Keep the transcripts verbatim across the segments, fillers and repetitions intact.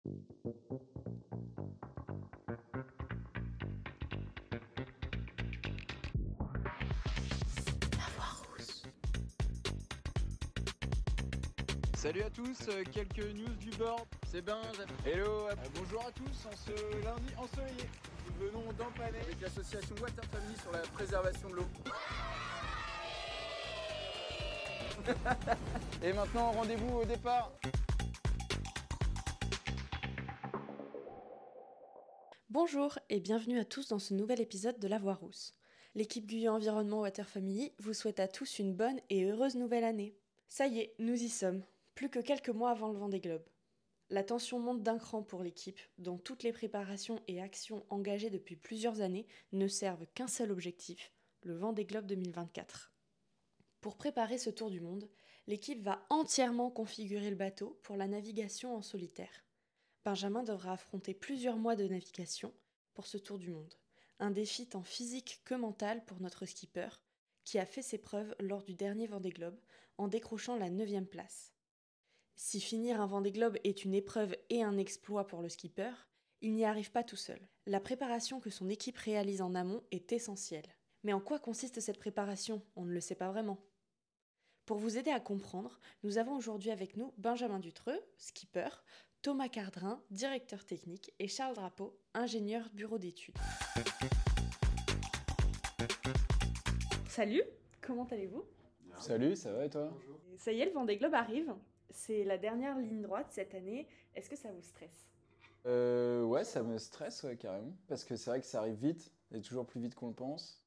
Salut à tous, euh, quelques news du board, c'est Ben. Hello, euh, bonjour à tous, en ce lundi ensoleillé, nous venons d'empanner avec l'association Water Family sur la préservation de l'eau. Et maintenant, rendez-vous au départ. Bonjour et bienvenue à tous dans ce nouvel épisode de La Voix Rousse. L'équipe Guyot Environnement Water Family vous souhaite à tous une bonne et heureuse nouvelle année. Ça y est, nous y sommes. Plus que quelques mois avant le Vendée Globe. La tension monte d'un cran pour l'équipe, dont toutes les préparations et actions engagées depuis plusieurs années ne servent qu'un seul objectif, le Vendée Globe deux mille vingt-quatre. Pour préparer ce tour du monde, l'équipe va entièrement configurer le bateau pour la navigation en solitaire. Benjamin devra affronter plusieurs mois de navigation pour ce tour du monde. Un défi tant physique que mental pour notre skipper, qui a fait ses preuves lors du dernier Vendée Globe en décrochant la neuvième place. Si finir un Vendée Globe est une épreuve et un exploit pour le skipper, il n'y arrive pas tout seul. La préparation que son équipe réalise en amont est essentielle. Mais en quoi consiste cette préparation ? On ne le sait pas vraiment. Pour vous aider à comprendre, nous avons aujourd'hui avec nous Benjamin Dutreux, skipper, Thomas Cardrin, directeur technique, et Charles Drapeau, ingénieur bureau d'études. Salut, comment allez-vous ? Salut, ça va et toi ? Ça y est, le Vendée Globe arrive. C'est la dernière ligne droite cette année. Est-ce que ça vous stresse ? euh, Ouais, ça me stresse ouais, carrément. Parce que c'est vrai que ça arrive vite, et toujours plus vite qu'on le pense.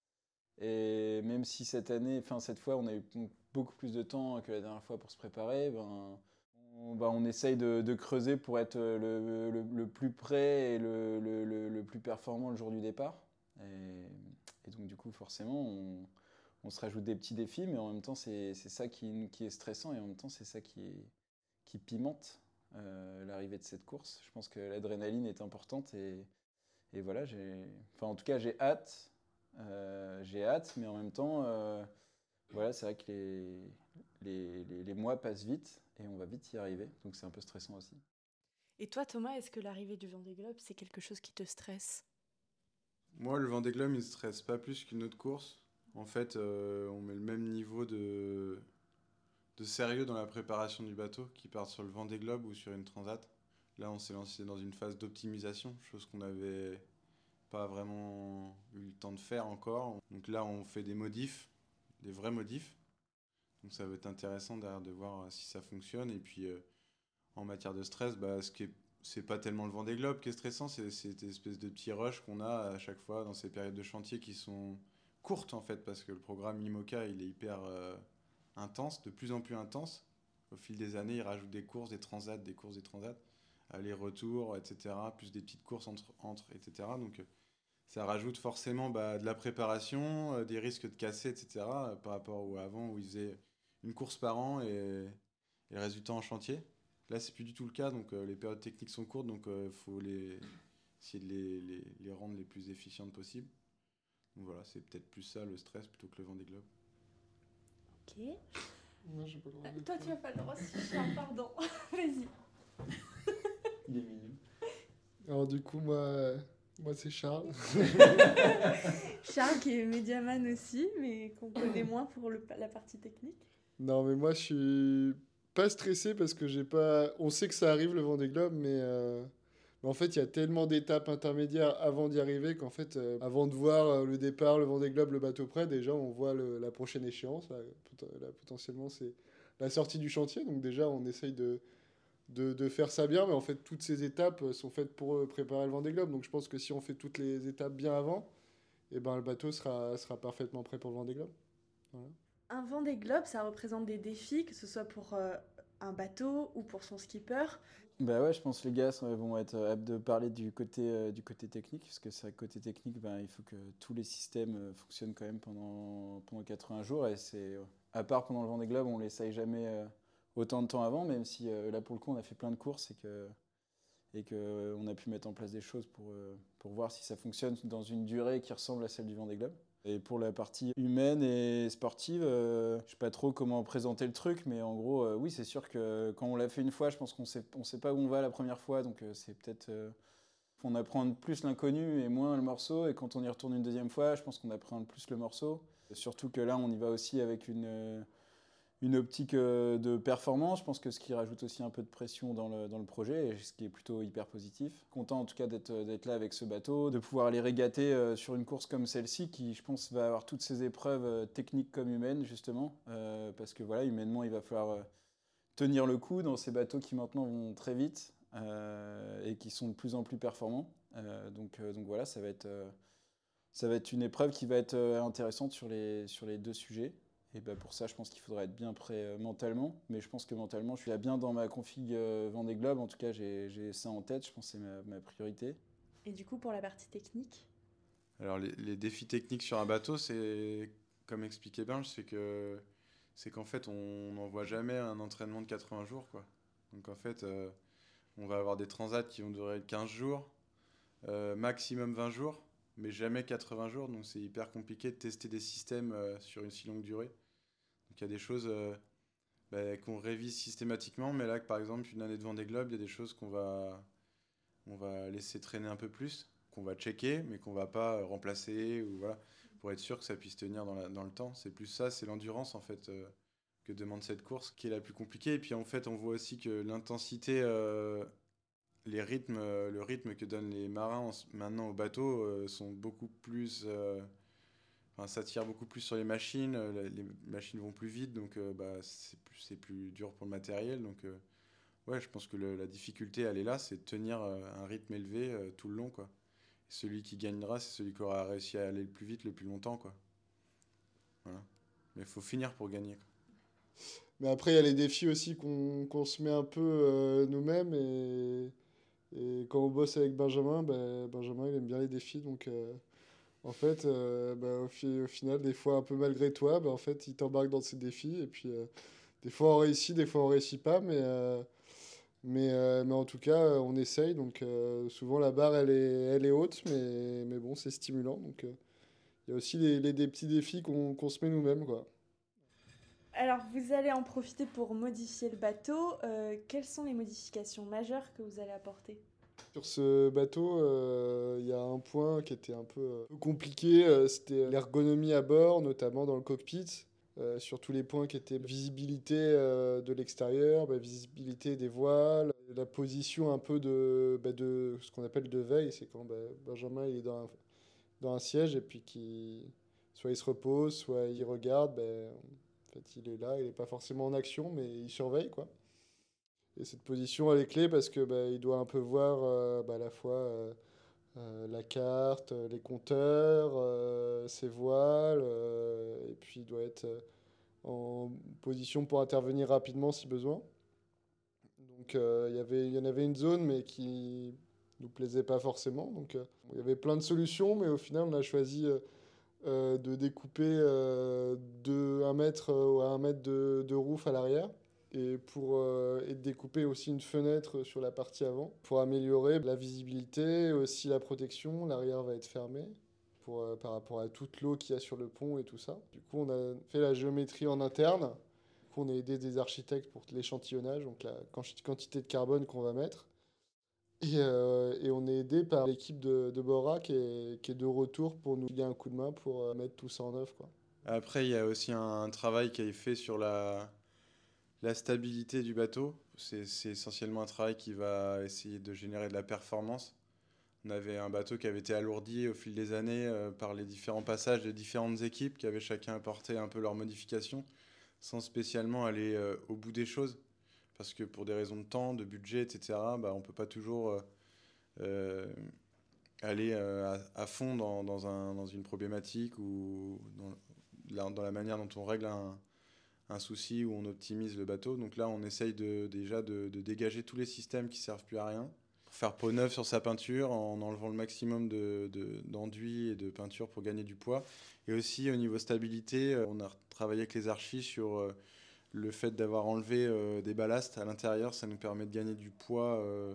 Et même si cette année, enfin cette fois, on a eu beaucoup plus de temps que la dernière fois pour se préparer, ben, on, ben, on essaye de, de creuser pour être le, le, le plus près et le, le, le, le plus performant le jour du départ. Et, et donc du coup, forcément, on, on se rajoute des petits défis, mais en même temps, c'est, c'est ça qui, qui est stressant et en même temps, c'est ça qui, est, qui pimente euh, l'arrivée de cette course. Je pense que l'adrénaline est importante et, et voilà, j'ai, enfin, en tout cas, j'ai hâte. Euh, j'ai hâte, mais en même temps, euh, voilà, c'est vrai que les, les, les, les mois passent vite et on va vite y arriver, donc c'est un peu stressant aussi. Et toi, Thomas, est-ce que l'arrivée du Vendée Globe, c'est quelque chose qui te stresse ? Moi, le Vendée Globe, il ne stresse pas plus qu'une autre course. En fait, euh, on met le même niveau de, de sérieux dans la préparation du bateau qui part sur le Vendée Globe ou sur une transat. Là, on s'est lancé dans une phase d'optimisation, chose qu'on n'avait pas vraiment eu le temps de faire encore. Donc là, on fait des modifs, des vrais modifs. Donc ça va être intéressant derrière de voir si ça fonctionne. Et puis, euh, en matière de stress, bah, ce qui est, c'est pas tellement le Vendée Globe qui est stressant, c'est cette espèce de petits rushs qu'on a à chaque fois dans ces périodes de chantier qui sont courtes en fait, parce que le programme IMOCA, il est hyper euh, intense, de plus en plus intense. Au fil des années, il rajoute des courses, des transats, des courses, des transats, aller-retour, et cetera, plus des petites courses entre, entre et cetera. Donc ça rajoute forcément bah, de la préparation, euh, des risques de casser, et cetera, euh, par rapport au avant où ils faisaient une course par an et, et le résultat en chantier. Là, c'est plus du tout le cas, donc euh, les périodes techniques sont courtes, donc il euh, faut les, essayer de les, les, les rendre les plus efficientes possibles. Donc voilà, c'est peut-être plus ça le stress plutôt que le Vendée Globe. Ok. Moi, j'ai pas le droit de Toi, tu n'as pas le droit, si Charles, pardon. Vas-y. Il est mignon. Alors du coup, moi, moi c'est Charles. Charles qui est médiaman aussi, mais qu'on connaît moins pour le, la partie technique. Non, mais moi, je suis pas stressé parce que j'ai pas... On sait que ça arrive, le Vendée Globe, mais... Euh... mais en fait, il y a tellement d'étapes intermédiaires avant d'y arriver qu'en fait, euh, avant de voir euh, le départ, le Vendée Globe, le bateau prêt, déjà, on voit le, la prochaine échéance. Là, là, potentiellement, c'est la sortie du chantier. Donc déjà, on essaye de, de, de faire ça bien. Mais en fait, toutes ces étapes sont faites pour euh, préparer le Vendée Globe. Donc je pense que si on fait toutes les étapes bien avant, eh ben, le bateau sera, sera parfaitement prêt pour le Vendée Globe. Voilà. Un Vendée Globe, ça représente des défis, que ce soit pour euh, un bateau ou pour son skipper. Bah ouais, je pense que les gars vont être aptes de parler du côté, euh, du côté technique, parce que c'est côté technique, ben, il faut que tous les systèmes euh, fonctionnent quand même pendant, pendant quatre-vingts jours, et c'est, à part pendant le Vendée Globe, on l'essaye jamais euh, autant de temps avant, même si euh, là pour le coup on a fait plein de courses et que et qu'on euh, a pu mettre en place des choses pour, euh, pour voir si ça fonctionne dans une durée qui ressemble à celle du Vendée Globe. Et pour la partie humaine et sportive, euh, je sais pas trop comment présenter le truc, mais en gros, euh, oui, c'est sûr que quand on l'a fait une fois, je pense qu'on sait, on sait pas où on va la première fois, donc euh, c'est peut-être... Euh, on apprend plus l'inconnu et moins le morceau, et quand on y retourne une deuxième fois, je pense qu'on apprend plus le morceau. Surtout que là, on y va aussi avec une... Euh, une optique euh, de performance, je pense que ce qui rajoute aussi un peu de pression dans le, dans le projet, et ce qui est plutôt hyper positif. Content en tout cas d'être, d'être là avec ce bateau, de pouvoir aller régater euh, sur une course comme celle-ci, qui je pense va avoir toutes ces épreuves euh, techniques comme humaines justement, euh, parce que voilà, humainement il va falloir euh, tenir le coup dans ces bateaux qui maintenant vont très vite euh, et qui sont de plus en plus performants. Euh, donc, euh, donc voilà, ça va être, euh, ça va être une épreuve qui va être euh, intéressante sur les, sur les deux sujets. Et bah pour ça, je pense qu'il faudra être bien prêt euh, mentalement. Mais je pense que mentalement, je suis là bien dans ma config euh, Vendée Globe. En tout cas, j'ai, j'ai ça en tête. Je pense que c'est ma, ma priorité. Et du coup, pour la partie technique ? Alors, les, les défis techniques sur un bateau, c'est, comme expliquait Binge, c'est, que, c'est qu'en fait, on n'en voit jamais un entraînement de quatre-vingts jours, quoi. Donc, en fait, euh, on va avoir des transats qui vont durer quinze jours, euh, maximum vingt jours, mais jamais quatre-vingts jours. Donc, c'est hyper compliqué de tester des systèmes euh, sur une si longue durée. Donc il y a des choses euh, bah, qu'on révise systématiquement, mais là, par exemple, une année de Vendée Globe, il y a des choses qu'on va, on va laisser traîner un peu plus, qu'on va checker, mais qu'on va pas remplacer, ou voilà, pour être sûr que ça puisse tenir dans, la, dans le temps. C'est plus ça, c'est l'endurance en fait euh, que demande cette course qui est la plus compliquée. Et puis en fait, on voit aussi que l'intensité, euh, les rythmes, euh, le rythme que donnent les marins en, maintenant au bateau euh, sont beaucoup plus... Euh, Enfin, ça tire beaucoup plus sur les machines, euh, les machines vont plus vite, donc euh, bah, c'est, plus, c'est plus dur pour le matériel. Donc, euh, ouais, je pense que le, la difficulté, elle est là, c'est de tenir euh, un rythme élevé euh, tout le long, quoi. Et celui qui gagnera, c'est celui qui aura réussi à aller le plus vite, le plus longtemps, quoi. Voilà. Mais il faut finir pour gagner, quoi. Mais après, il y a les défis aussi qu'on qu'on se met un peu euh, nous-mêmes. Et, et quand on bosse avec Benjamin, ben, Benjamin, il aime bien les défis. Donc, euh, en fait, euh, ben, au, fi- au final, des fois, un peu malgré toi, ben, en fait, il t'embarque dans ces défis. Et puis, euh, des fois, on réussit, des fois, on réussit pas. Mais, euh, mais, euh, mais en tout cas, euh, on essaye. Donc, euh, souvent, la barre, elle est, elle est haute. Mais, mais bon, c'est stimulant. Donc, euh, il y a aussi les, les- des petits défis qu'on qu'on se met nous-mêmes, quoi. Alors, vous allez en profiter pour modifier le bateau. Euh, quelles sont les modifications majeures que vous allez apporter ? Sur ce bateau, euh, il y a un point qui était un peu, euh, peu compliqué, euh, c'était l'ergonomie à bord, notamment dans le cockpit, euh, sur tous les points qui étaient visibilité euh, de l'extérieur, bah, visibilité des voiles, la position un peu de, bah, de ce qu'on appelle de veille, c'est quand bah, Benjamin il est dans un, dans un siège et puis qui soit il se repose, soit il regarde, bah, en fait il est là, il n'est pas forcément en action, mais il surveille quoi. Et cette position, elle est clé parce que bah, il doit un peu voir euh, bah, à la fois euh, euh, la carte, euh, les compteurs, euh, ses voiles, euh, et puis il doit être euh, en position pour intervenir rapidement si besoin. Donc euh, il y avait, il y en avait une zone, mais qui nous plaisait pas forcément. Donc euh, il y avait plein de solutions, mais au final, on a choisi euh, euh, de découper euh, de un mètre euh, à un mètre de, de roof à l'arrière et pour euh, et de découper aussi une fenêtre sur la partie avant pour améliorer la visibilité, aussi la protection. L'arrière va être fermé pour, euh, par rapport à toute l'eau qu'il y a sur le pont et tout ça. Du coup, on a fait la géométrie en interne. Du coup, on a aidé des architectes pour l'échantillonnage, donc la quantité de carbone qu'on va mettre. Et, euh, et on est aidé par l'équipe de, de Bora qui est, qui est de retour pour nous filer un coup de main pour euh, mettre tout ça en œuvre, quoi. Après, il y a aussi un, un travail qui est fait sur la, la stabilité du bateau. C'est, c'est essentiellement un travail qui va essayer de générer de la performance. On avait un bateau qui avait été alourdi au fil des années euh, par les différents passages des différentes équipes qui avaient chacun apporté un peu leurs modifications sans spécialement aller euh, au bout des choses. Parce que pour des raisons de temps, de budget, et cetera, bah, on ne peut pas toujours euh, euh, aller euh, à, à fond dans, dans, un, dans une problématique ou dans la, dans la manière dont on règle un, un souci ou on optimise le bateau. Donc là, on essaye de, déjà de, de dégager tous les systèmes qui ne servent plus à rien. Faire peau neuve sur sa peinture en enlevant le maximum de, de, d'enduit et de peinture pour gagner du poids. Et aussi au niveau stabilité, on a travaillé avec les archis sur euh, le fait d'avoir enlevé euh, des ballasts à l'intérieur. Ça nous permet de gagner du poids euh,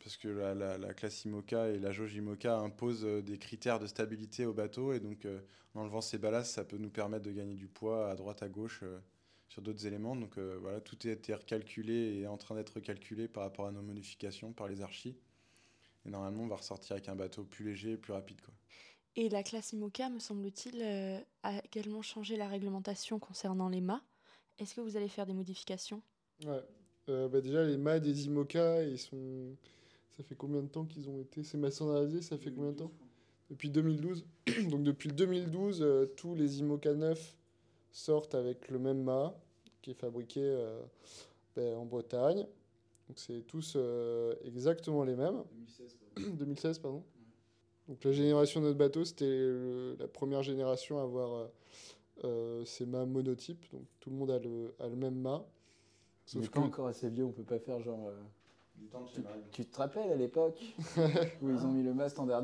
parce que la, la, la classe IMOCA et la jauge IMOCA imposent euh, des critères de stabilité au bateau, et donc euh, en enlevant ces ballasts, ça peut nous permettre de gagner du poids à droite, à gauche, euh, sur d'autres éléments. Donc euh, voilà, tout a été recalculé et est en train d'être recalculé par rapport à nos modifications par les archis. Et normalement, on va ressortir avec un bateau plus léger et plus rapide, quoi. Et la classe IMOCA, me semble-t-il, euh, a également changé la réglementation concernant les mâts. Est-ce que vous allez faire des modifications ? Ouais. Euh, bah déjà, les mâts des IMOCA, ils sont... ça fait combien de temps qu'ils ont été... C'est standardisé, ça fait combien de temps ? Depuis deux mille douze. Donc depuis le deux mille douze, euh, tous les IMOCA neufs sortent avec le même mât, qui est fabriqué euh, ben, en Bretagne. Donc c'est tous euh, exactement les mêmes. deux mille seize, pardon. deux mille seize, pardon. Donc la génération de notre bateau, c'était le- la première génération à avoir euh, euh, ces mâts monotypes. Donc tout le monde a le, a le même mât. On n'est Sauf pas que encore assez vieux, on peut pas faire genre... euh, Du temps de Tu, tu te rappelles à l'époque où ils ont mis le mât standardisé ?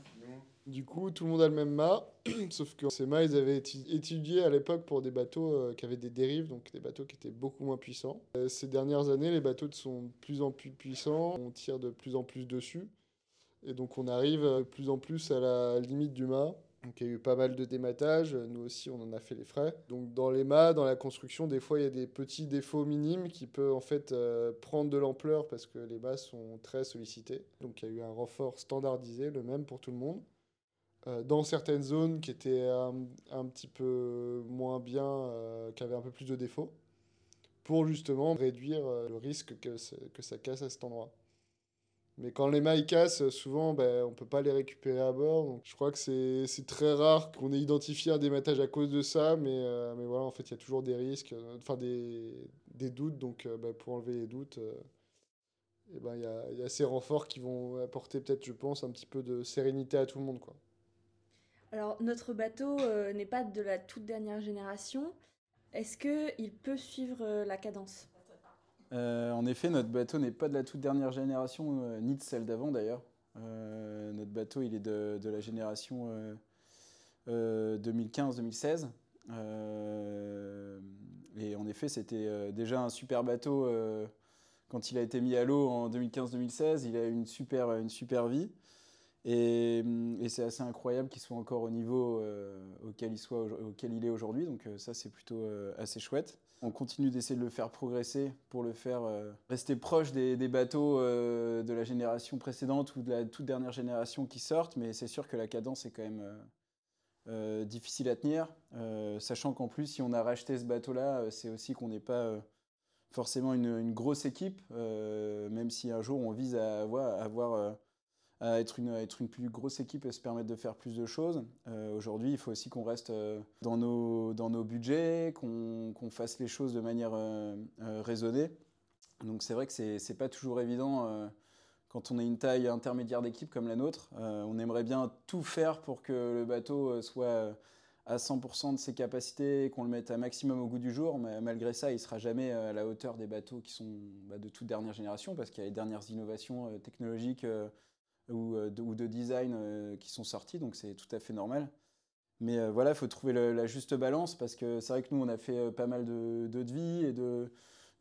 du coup, tout le monde a le même mât. Sauf que ces mâts, ils avaient été étudiés à l'époque pour des bateaux euh, qui avaient des dérives, donc des bateaux qui étaient beaucoup moins puissants. Euh, ces dernières années, les bateaux sont de plus en plus puissants, on tire de plus en plus dessus. Et donc on arrive de plus en plus à la limite du mât. Donc il y a eu pas mal de dématage, nous aussi on en a fait les frais. Donc dans les mâts, dans la construction, des fois il y a des petits défauts minimes qui peuvent en fait euh, prendre de l'ampleur parce que les mâts sont très sollicités. Donc il y a eu un renfort standardisé, le même pour tout le monde. Euh, dans certaines zones qui étaient un, un petit peu moins bien, euh, qui avaient un peu plus de défauts, pour justement réduire euh, le risque que, que ça casse à cet endroit. Mais quand les mailles cassent, souvent, ben, on ne peut pas les récupérer à bord. Donc, je crois que c'est, c'est très rare qu'on ait identifié un dématage à cause de ça. Mais, euh, mais voilà, en fait, il y a toujours des risques, euh, enfin des, des doutes. Donc, euh, ben, pour enlever les doutes, euh, eh ben, il y a, il y a ces renforts qui vont apporter peut-être, je pense, un petit peu de sérénité à tout le monde, quoi. Alors, notre bateau euh, n'est pas de la toute dernière génération. Est-ce qu'il peut suivre euh, la cadence ? Euh, en effet, notre bateau n'est pas de la toute dernière génération, euh, ni de celle d'avant d'ailleurs. Euh, notre bateau, il est de, de la génération euh, euh, deux mille quinze deux mille seize. Euh, et en effet, c'était euh, déjà un super bateau euh, quand il a été mis à l'eau en deux mille quinze deux mille seize. Il a eu une super, une super vie. Et, et c'est assez incroyable qu'il soit encore au niveau euh, auquel, il soit, auquel il est aujourd'hui. Donc euh, ça, c'est plutôt euh, assez chouette. On continue d'essayer de le faire progresser pour le faire euh, rester proche des, des bateaux euh, de la génération précédente ou de la toute dernière génération qui sortent. Mais c'est sûr que la cadence est quand même euh, euh, difficile à tenir. Euh, sachant qu'en plus, si on a racheté ce bateau-là, euh, c'est aussi qu'on n'est pas... Euh, forcément une, une grosse équipe, euh, même si un jour on vise à avoir... À avoir euh, à être une, à être une plus grosse équipe et se permettre de faire plus de choses. Euh, aujourd'hui, il faut aussi qu'on reste euh, dans, nos, dans nos budgets, qu'on, qu'on fasse les choses de manière euh, euh, raisonnée. Donc c'est vrai que c'est, c'est pas toujours évident euh, quand on a une taille intermédiaire d'équipe comme la nôtre. Euh, on aimerait bien tout faire pour que le bateau soit à cent pour cent de ses capacités, qu'on le mette un maximum au goût du jour, mais malgré ça, il ne sera jamais à la hauteur des bateaux qui sont bah, de toute dernière génération, parce qu'il y a les dernières innovations euh, technologiques euh, ou de, ou de design euh, qui sont sortis, donc c'est tout à fait normal. Mais euh, voilà, il faut trouver le, la juste balance, parce que c'est vrai que nous, on a fait euh, pas mal de, de devis, et de,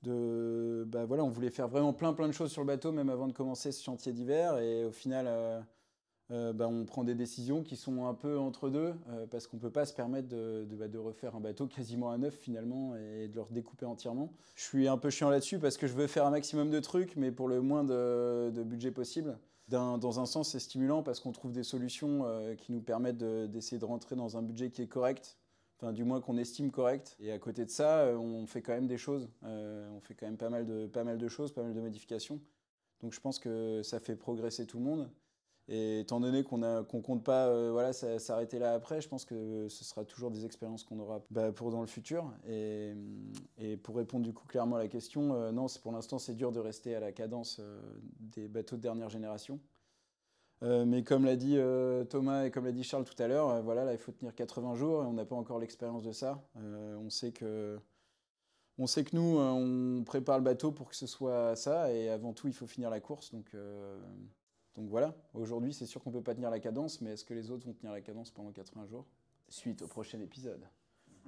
de, bah voilà, on voulait faire vraiment plein plein de choses sur le bateau, même avant de commencer ce chantier d'hiver, et au final, euh, euh, bah, on prend des décisions qui sont un peu entre deux, euh, parce qu'on ne peut pas se permettre de, de, bah, de refaire un bateau quasiment à neuf finalement, et de le redécouper entièrement. Je suis un peu chiant là-dessus, parce que je veux faire un maximum de trucs, mais pour le moins de, de budget possible. D'un, dans un sens, c'est stimulant parce qu'on trouve des solutions euh, qui nous permettent de, d'essayer de rentrer dans un budget qui est correct, enfin du moins qu'on estime correct. Et à côté de ça, euh, on fait quand même des choses. Euh, on fait quand même pas mal de, pas mal de choses, pas mal de modifications. Donc je pense que ça fait progresser tout le monde. Et étant donné qu'on a, qu'on compte pas euh, voilà, s'arrêter là après, je pense que ce sera toujours des expériences qu'on aura bah, pour dans le futur. Et, et pour répondre du coup clairement à la question, euh, non, c'est, pour l'instant c'est dur de rester à la cadence euh, des bateaux de dernière génération. Euh, mais comme l'a dit euh, Thomas et comme l'a dit Charles tout à l'heure, euh, voilà, là il faut tenir quatre-vingts jours et on n'a pas encore l'expérience de ça. Euh, on sait que, on sait que nous, euh, on prépare le bateau pour que ce soit ça, et avant tout il faut finir la course. Donc euh, Donc voilà, aujourd'hui c'est sûr qu'on ne peut pas tenir la cadence, mais est-ce que les autres vont tenir la cadence pendant quatre-vingts jours ? Suite au prochain épisode.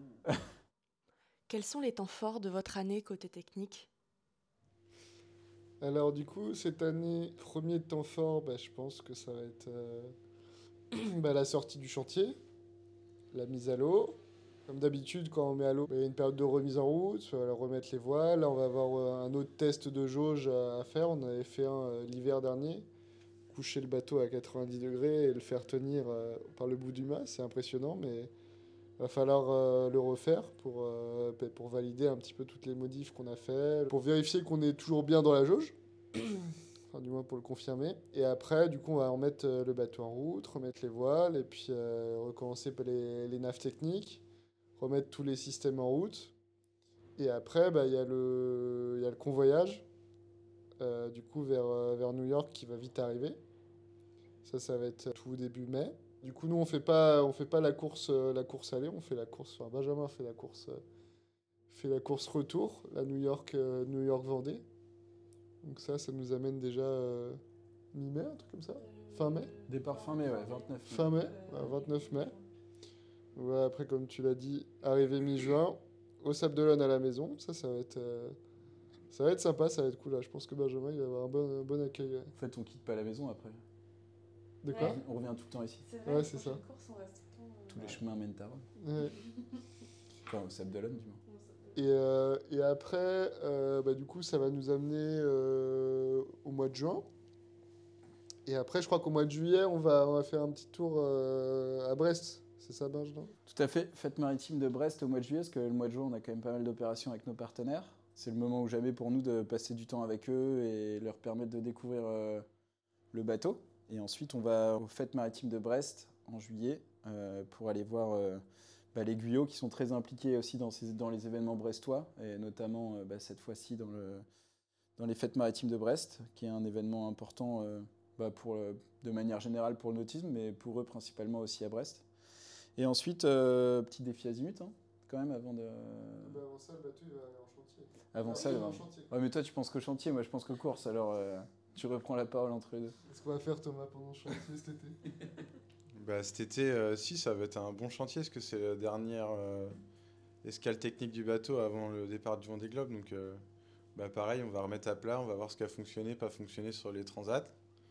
Quels sont les temps forts de votre année côté technique ? Alors du coup, cette année, premier temps fort, bah, je pense que ça va être euh, bah, la sortie du chantier, la mise à l'eau. Comme d'habitude, quand on met à l'eau, bah, il y a une période de remise en route, il va remettre les voiles. Là, on va avoir euh, un autre test de jauge à à faire. On avait fait un euh, l'hiver dernier, coucher le bateau à quatre-vingt-dix degrés et le faire tenir euh, par le bout du mât. C'est impressionnant, mais il va falloir euh, le refaire pour, euh, bah, pour valider un petit peu toutes les modifs qu'on a fait, pour vérifier qu'on est toujours bien dans la jauge. Enfin, du moins pour le confirmer. Et après, du coup, on va remettre euh, le bateau en route, remettre les voiles, et puis euh, recommencer par les, les naves techniques, remettre tous les systèmes en route. Et après, bah, il y a le, il y a le convoyage, euh, du coup, vers, euh, vers New York qui va vite arriver. Ça, ça va être tout début mai. Du coup, nous, on fait pas, on fait pas la course, euh, la course aller, on fait la course. Enfin, Benjamin fait la course, euh, fait la course retour, la New York, euh, New York Vendée. Donc ça, ça nous amène déjà euh, mi-mai, un truc comme ça. Fin mai. Départ fin mai, ouais, vingt-neuf mai. Fin mai, ouais, vingt-neuf mai. Ouais, après, comme tu l'as dit, arrivée mi-juin, au Sable d'Olonne à la maison. Ça, ça va être, euh, ça va être sympa, ça va être cool. Là. Je pense que Benjamin, il va avoir un bon, un bon accueil. Ouais. En fait, on quitte pas la maison après. De quoi? Ouais. On revient tout le temps ici. C'est vrai, Ouais, les c'est prochaines ça. courses, on reste tout le temps, euh, Tous les chemins mènent à Rome. Ouais. Enfin, au Sable d'Olonne, du moins. Et, euh, et après, euh, bah, du coup, ça va nous amener euh, au mois de juin. Et après, je crois qu'au mois de juillet, on va, on va faire un petit tour euh, à Brest. C'est ça, Benjamin? Tout à fait. Fête maritime de Brest au mois de juillet, parce que le mois de juin, on a quand même pas mal d'opérations avec nos partenaires. C'est le moment ou jamais pour nous de passer du temps avec eux et leur permettre de découvrir euh, le bateau. Et ensuite, on va aux fêtes maritimes de Brest en juillet euh, pour aller voir euh, bah, les Guyots qui sont très impliqués aussi dans, ces, dans les événements brestois, et notamment euh, bah, cette fois-ci dans, le, dans les fêtes maritimes de Brest, qui est un événement important euh, bah, pour, euh, de manière générale pour le nautisme, mais pour eux principalement aussi à Brest. Et ensuite, euh, petit défi azimut, hein, quand même, avant de... Bah, avant ça, le bateau, il va aller en chantier. Avant Ah, ça, oui, le- en chantier. Ouais, mais toi, tu penses qu'au chantier, moi, je pense qu'aux courses, alors euh, tu reprends la parole entre les deux. Qu'est-ce qu'on va faire, Thomas, pendant le chantier cet été? Bah, cet été, euh, si, ça va être un bon chantier, parce que c'est la dernière euh, escale technique du bateau avant le départ du Vendée Globe. Donc, euh, bah, pareil, on va remettre à plat, on va voir ce qui a fonctionné, pas fonctionné sur les transats.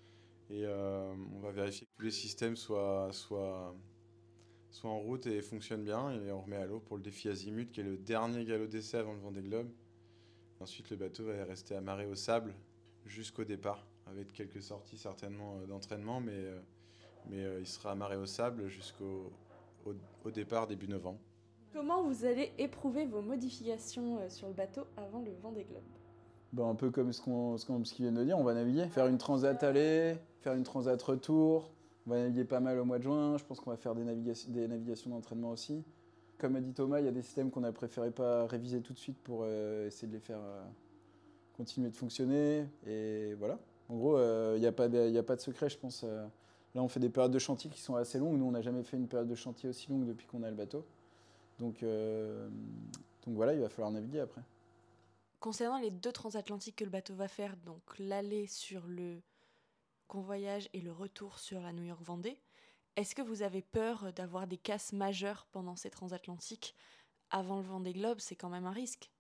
Et euh, on va vérifier que tous les systèmes soient, soient, soient en route et fonctionnent bien. Et on remet à l'eau pour le défi azimut, qui est le dernier galop d'essai avant le Vendée Globe. Ensuite, le bateau va rester amarré au sable jusqu'au départ, avec quelques sorties certainement euh, d'entraînement, mais, euh, mais euh, il sera amarré au sable jusqu'au au, au départ début novembre. Comment vous allez éprouver vos modifications euh, sur le bateau avant le Vendée Globe? Bah, un peu comme ce qu'on ce qu'on- ce qu'ils viennent de dire, on va naviguer. Faire une transat aller, faire une transat retour. On va naviguer pas mal au mois de juin. Je pense qu'on va faire des, navigations, des navigations d'entraînement aussi. Comme a dit Thomas, il y a des systèmes qu'on a préféré pas réviser tout de suite pour euh, essayer de les faire euh, continuer de fonctionner. Et voilà. En gros, il n'y a, pas de- y a pas de secret, je pense. euh. Là, on fait des périodes de chantier qui sont assez longues. Nous, on n'a jamais fait une période de chantier aussi longue depuis qu'on a le bateau. Donc, euh, donc voilà, il va falloir naviguer après. Concernant les deux transatlantiques que le bateau va faire, donc l'aller sur le convoyage et le retour sur la New York Vendée, est-ce que vous avez peur d'avoir des casses majeures pendant ces transatlantiques avant le Vendée Globe? C'est quand même un risque.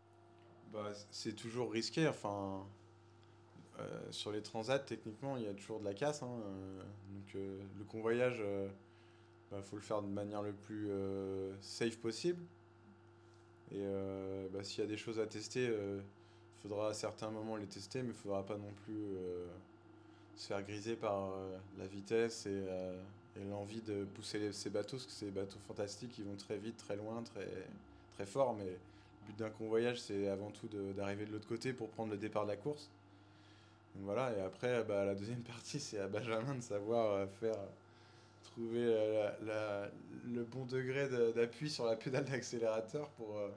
Bah, c'est toujours risqué. Enfin, euh, sur les transats, techniquement, il y a toujours de la casse. Hein, euh, donc, euh, le convoyage, il bah, faut le faire de manière le plus euh, safe possible. Et euh, bah, s'il y a des choses à tester, il euh, faudra à certains moments les tester, mais il ne faudra pas non plus euh, se faire griser par euh, la vitesse et, euh, et l'envie de pousser les, ces bateaux, parce que c'est des bateaux fantastiques, ils vont très vite, très loin, très, très fort, mais le but d'un convoyage, c'est avant tout de, d'arriver de l'autre côté pour prendre le départ de la course. Donc voilà, et après, bah, la deuxième partie, c'est à Benjamin de savoir euh, faire... trouver la, la, le bon degré de, d'appui sur la pédale d'accélérateur pour euh,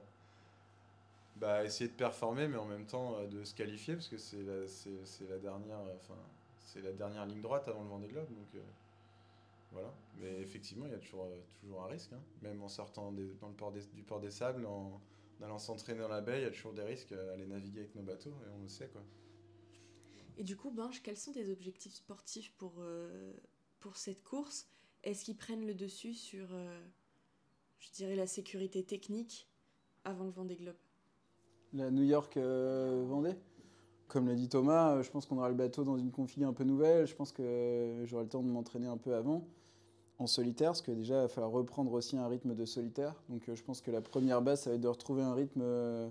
bah, essayer de performer, mais en même temps euh, de se qualifier, parce que c'est la, c'est, c'est la dernière, enfin, c'est la dernière ligne droite avant le Vendée Globe. Donc euh, voilà. Mais effectivement, il y a toujours, euh, toujours un risque, hein. Même en sortant des, dans le port des, du port des Sables, en, en allant s'entraîner dans la baie, il y a toujours des risques à aller naviguer avec nos bateaux, et on le sait, quoi. Et du coup, Binge, quels sont tes objectifs sportifs pour, euh, pour cette course? Est-ce qu'ils prennent le dessus sur, euh, je dirais, la sécurité technique avant le Vendée Globe? La New York euh, Vendée. Comme l'a dit Thomas, je pense qu'on aura le bateau dans une config un peu nouvelle. Je pense que j'aurai le temps de m'entraîner un peu avant, en solitaire, parce que déjà, il va falloir reprendre aussi un rythme de solitaire. Donc je pense que la première base, ça va être de retrouver un rythme,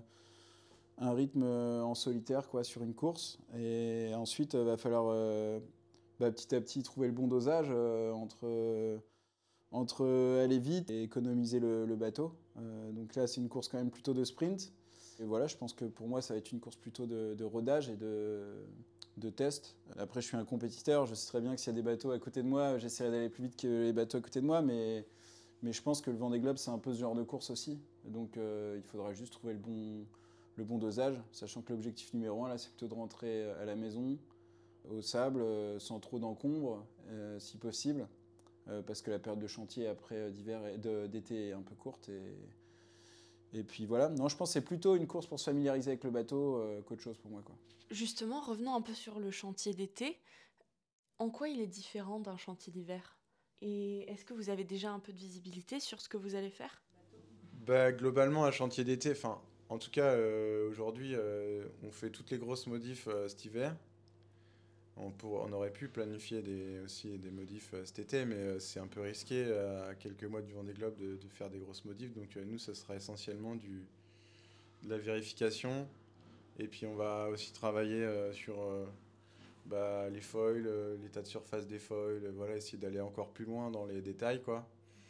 un rythme en solitaire quoi, sur une course. Et ensuite, il va falloir euh, bah, petit à petit trouver le bon dosage euh, entre, euh, entre aller vite et économiser le, le bateau. Euh, donc là, c'est une course quand même plutôt de sprint. Et voilà, je pense que pour moi, ça va être une course plutôt de, de rodage et de, de test. Après, je suis un compétiteur, je sais très bien que s'il y a des bateaux à côté de moi, j'essaierai d'aller plus vite que les bateaux à côté de moi, mais, mais je pense que le Vendée Globe, c'est un peu ce genre de course aussi. Donc euh, il faudra juste trouver le bon, le bon dosage, sachant que l'objectif numéro un, là, c'est plutôt de rentrer à la maison, au sable, euh, sans trop d'encombre, euh, si possible, euh, parce que la période de chantier après d'hiver et de, d'été est un peu courte. Et, Et puis voilà, non, je pense que c'est plutôt une course pour se familiariser avec le bateau euh, qu'autre chose pour moi, quoi. Justement, revenons un peu sur le chantier d'été. En quoi il est différent d'un chantier d'hiver ? Et est-ce que vous avez déjà un peu de visibilité sur ce que vous allez faire ? Bah, globalement, un chantier d'été, enfin, en tout cas, euh, aujourd'hui, euh, on fait toutes les grosses modifs euh, cet hiver. On, pour, on aurait pu planifier des, aussi des modifs euh, cet été, mais euh, c'est un peu risqué euh, à quelques mois du Vendée Globe de, de faire des grosses modifs. Donc euh, nous, ça sera essentiellement du, de la vérification. Et puis on va aussi travailler euh, sur euh, bah, les foils, euh, l'état de surface des foils, euh, voilà, essayer d'aller encore plus loin dans les détails, quoi.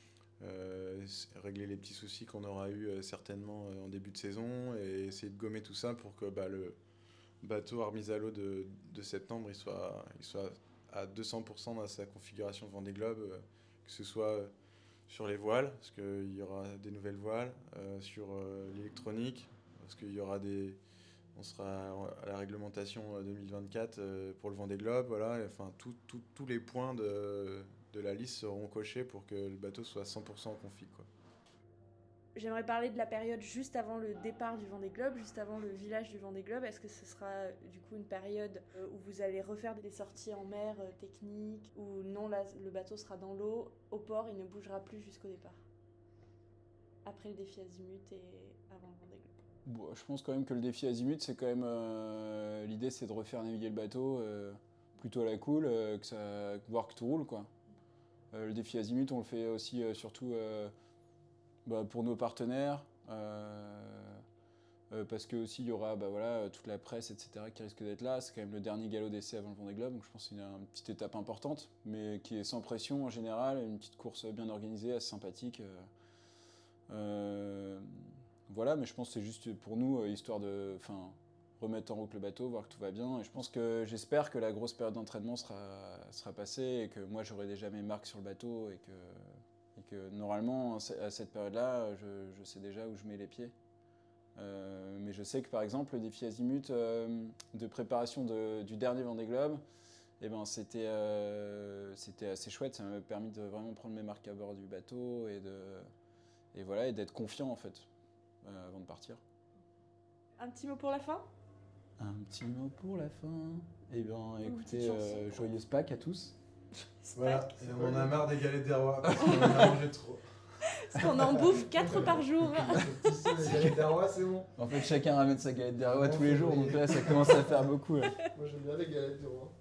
Euh, régler les petits soucis qu'on aura eu euh, certainement euh, en début de saison et essayer de gommer tout ça pour que bah, le bateau remis à l'eau de, de septembre il soit, il soit à deux cents pour cent dans sa configuration Vendée Globe, euh, que ce soit sur les voiles, parce qu'il y aura des nouvelles voiles, euh, sur euh, l'électronique, parce qu'il y aura des... On sera à la réglementation deux mille vingt-quatre euh, pour le Vendée Globe, voilà, et, enfin, tout, tout, tous les points de, de la liste seront cochés pour que le bateau soit cent pour cent en config, quoi. J'aimerais parler de la période juste avant le départ du Vendée Globe, juste avant le village du Vendée Globe. Est-ce que ce sera du coup une période où vous allez refaire des sorties en mer euh, techniques, ou non, là, le bateau sera dans l'eau, au port, il ne bougera plus jusqu'au départ, après le défi Azimut et avant le Vendée Globe? Bon, je pense quand même que le défi Azimut, c'est quand même... Euh, l'idée, c'est de refaire naviguer le bateau euh, plutôt à la cool, euh, que ça, voir que tout roule, quoi. Euh, le défi Azimut, on le fait aussi euh, surtout... Euh, Bah, pour nos partenaires, euh, euh, parce que aussi il y aura bah, voilà, toute la presse, et cetera qui risque d'être là. C'est quand même le dernier galop d'essai avant le Vendée Globe, donc je pense que c'est une, une petite étape importante, mais qui est sans pression en général, une petite course bien organisée, assez sympathique. Euh, euh, voilà, mais je pense que c'est juste pour nous, histoire de remettre en route le bateau, voir que tout va bien. Et je pense que j'espère que la grosse période d'entraînement sera, sera passée et que moi j'aurai déjà mes marques sur le bateau et que... Et que normalement, à cette période-là, je, je sais déjà où je mets les pieds. Euh, mais je sais que par exemple, le défi Azimut euh, de préparation de, du dernier Vendée Globe, eh ben, c'était, euh, c'était assez chouette. Ça m'a permis de vraiment prendre mes marques à bord du bateau et, de, et, voilà, et d'être confiant en fait, euh, avant de partir. Un petit mot pour la fin ? Un petit mot pour la fin. Eh bien, écoutez, euh, joyeuse Pâques à tous. Voilà, et on en a marre des galettes des rois, parce qu'on en a mangé trop. Parce qu'on en bouffe quatre par jour. Les galettes des rois, c'est bon. En fait, chacun ramène sa galette des rois tous les jours, donc là, ça commence à faire beaucoup. Là. Moi, j'aime bien les galettes des rois.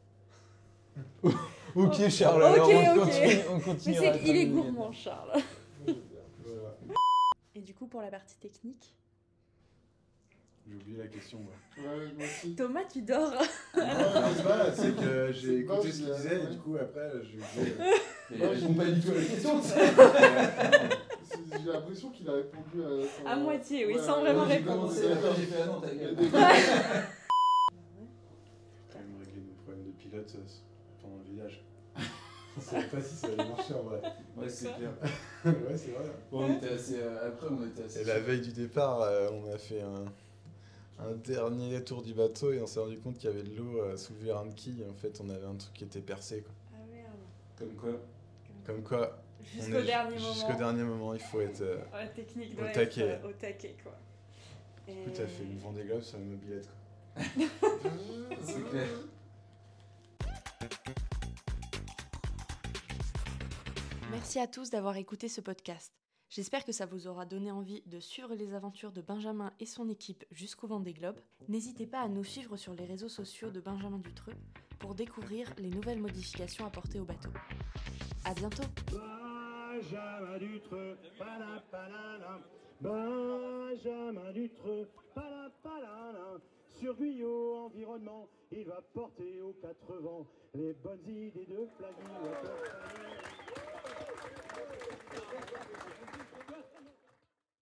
Ok, Charles, okay, alors on, okay. continue, on continue. Mais c'est qu'il est gourmand, Charles. Voilà. Et du coup, pour la partie technique, j'ai oublié la question, moi. Ouais, moi aussi. Thomas, tu dors. Non, c'est pas, c'est que j'ai C'est écouté pas, ce qu'il c'est- disait, ouais. et du coup, après, j'ai oublié. Mais il répond pas du tout à la question. C'est- J'ai l'impression qu'il a répondu à... son- À moitié, oui, Ouais, sans ouais, vraiment j'ai répondre. commencé C'est à- d'accord, j'ai fait ah non, ta Il y a gueule. des- Quand même régler nos problèmes de pilote euh, pendant le village. Je savais pas si ça allait marcher en vrai. Ouais, c'est clair. Ouais, c'est vrai. Bon, on était assez, euh, après, on était assez. Et la veille du départ, euh, on a fait un, un dernier tour du bateau et on s'est rendu compte qu'il y avait de l'eau euh, sous le vérin de quille. En fait, on avait un truc qui était percé, quoi. Ah merde. Comme quoi. Comme quoi, on Jusqu'au est dernier ju- moment. jusqu'au dernier moment, il faut être. Euh, La technique Au doit taquet. être euh, au taquet, quoi. Du coup, t'as fait le Vendée Globe sur une mobilette, quoi. C'est clair. Merci à tous d'avoir écouté ce podcast. J'espère que ça vous aura donné envie de suivre les aventures de Benjamin et son équipe jusqu'au Vendée Globe. N'hésitez pas à nous suivre sur les réseaux sociaux de Benjamin Dutreux pour découvrir les nouvelles modifications apportées au bateau. À bientôt. Benjamin Dutreux, palapalala. Benjamin Dutreux, palapalala. Sur Guyot Environnement, il va porter aux quatre vents les bonnes idées de Flaggy.